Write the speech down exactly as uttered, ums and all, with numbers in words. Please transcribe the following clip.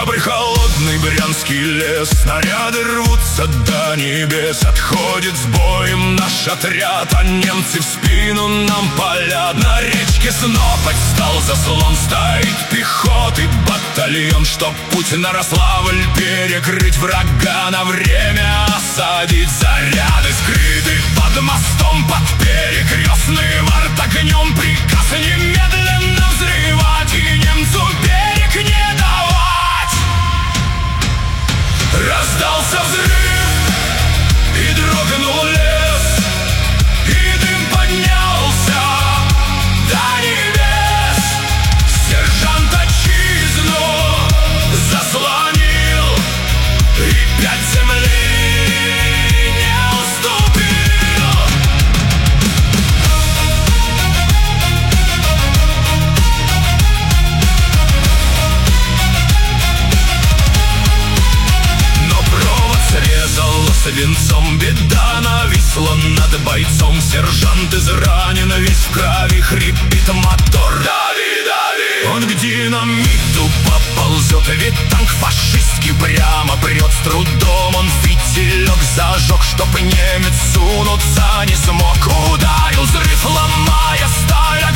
Октябрь, холодный брянский лес, снаряды рвутся до небес. Отходит с боем наш отряд, а немцы в спину нам палят. На речке снова стал заслон, стоит пехоты батальон, чтоб путь на Рославль перекрыть, врага на время осадить. Заряды скрыты под мостом, под перекрестным артогнем. Приказ немедленно взрывать и немцу берег не давать. Раздался взрыв, и дрогнул лес, и дым поднялся до небес. Сержант отчизну заслонил, и пять земли не уступил. Свинцом беда нависла над бойцом. Сержант изранен, весь в крови, хрипит мотор. Дави, дави! Он к динамиту поползет, ведь танк фашистский прямо прет. С трудом он фитилек зажег, чтоб немец сунуться не смог. Ударил взрыв, ломая сталь,